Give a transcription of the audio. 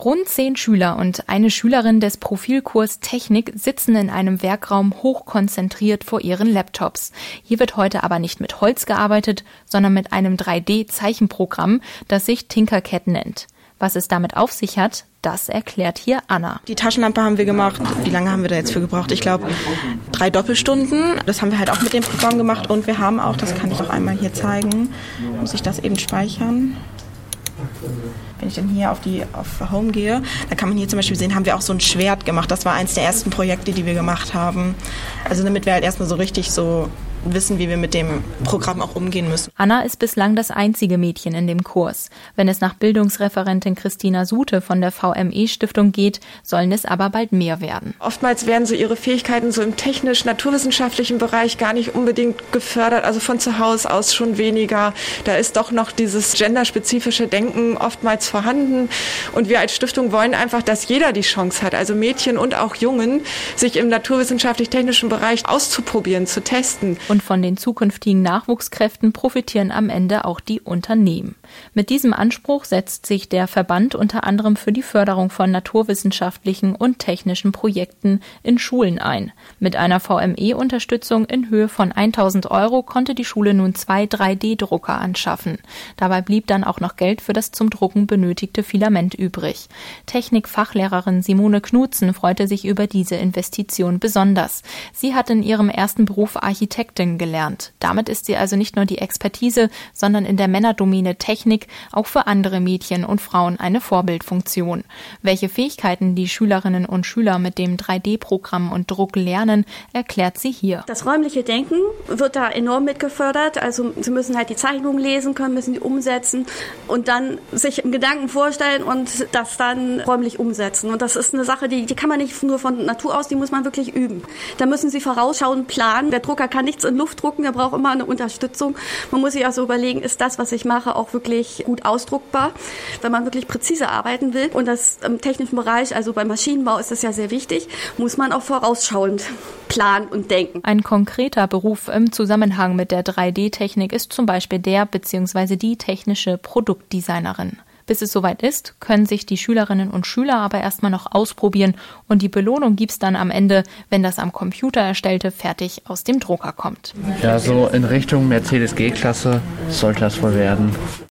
Rund 10 Schüler und eine Schülerin des Profilkurs Technik sitzen in einem Werkraum hochkonzentriert vor ihren Laptops. Hier wird heute aber nicht mit Holz gearbeitet, sondern mit einem 3D-Zeichenprogramm, das sich Tinkercad nennt. Was es damit auf sich hat, das erklärt hier Anna. Die Taschenlampe haben wir gemacht. Wie lange haben wir da jetzt für gebraucht? Ich glaube 3 Doppelstunden. Das haben wir halt auch mit dem Programm gemacht. Und wir haben auch, das kann ich auch einmal hier zeigen, muss ich das eben speichern. Wenn ich dann hier auf Home gehe, dann kann man hier zum Beispiel sehen, haben wir auch so ein Schwert gemacht. Das war eins der ersten Projekte, die wir gemacht haben. Also damit wir halt erstmal so richtig so wissen, wie wir mit dem Programm auch umgehen müssen. Anna ist bislang das einzige Mädchen in dem Kurs. Wenn es nach Bildungsreferentin Christina Sute von der VME-Stiftung geht, sollen es aber bald mehr werden. Oftmals werden so ihre Fähigkeiten so im technisch-naturwissenschaftlichen Bereich gar nicht unbedingt gefördert, also von zu Hause aus schon weniger. Da ist doch noch dieses genderspezifische Denken oftmals vorhanden. Und wir als Stiftung wollen einfach, dass jeder die Chance hat, also Mädchen und auch Jungen, sich im naturwissenschaftlich-technischen Bereich auszuprobieren, zu testen. Und von den zukünftigen Nachwuchskräften profitieren am Ende auch die Unternehmen. Mit diesem Anspruch setzt sich der Verband unter anderem für die Förderung von naturwissenschaftlichen und technischen Projekten in Schulen ein. Mit einer VME-Unterstützung in Höhe von 1.000 € konnte die Schule nun 2 3D-Drucker anschaffen. Dabei blieb dann auch noch Geld für das zum Drucken benötigte Filament übrig. Technikfachlehrerin Simone Knutzen freute sich über diese Investition besonders. Sie hat in ihrem ersten Beruf Architektin gelernt. Damit ist sie also nicht nur die Expertise, sondern in der Männerdomäne Technik auch für andere Mädchen und Frauen eine Vorbildfunktion. Welche Fähigkeiten die Schülerinnen und Schüler mit dem 3D-Programm und Druck lernen, erklärt sie hier. Das räumliche Denken wird da enorm mit gefördert. Also sie müssen halt die Zeichnungen lesen können, müssen die umsetzen und dann sich im Gedanken vorstellen und das dann räumlich umsetzen. Und das ist eine Sache, die kann man nicht nur von Natur aus, die muss man wirklich üben. Da müssen sie vorausschauend planen. Der Drucker kann nichts in Luft drucken, der braucht immer eine Unterstützung. Man muss sich also überlegen, ist das, was ich mache, auch wirklich gut ausdruckbar, wenn man wirklich präzise arbeiten will. Und das im technischen Bereich, also beim Maschinenbau ist das ja sehr wichtig, muss man auch vorausschauend planen und denken. Ein konkreter Beruf im Zusammenhang mit der 3D-Technik ist zum Beispiel der bzw. die technische Produktdesignerin. Bis es soweit ist, können sich die Schülerinnen und Schüler aber erstmal noch ausprobieren und die Belohnung gibt's dann am Ende, wenn das am Computer erstellte fertig aus dem Drucker kommt. Ja, so in Richtung Mercedes G-Klasse sollte das wohl werden.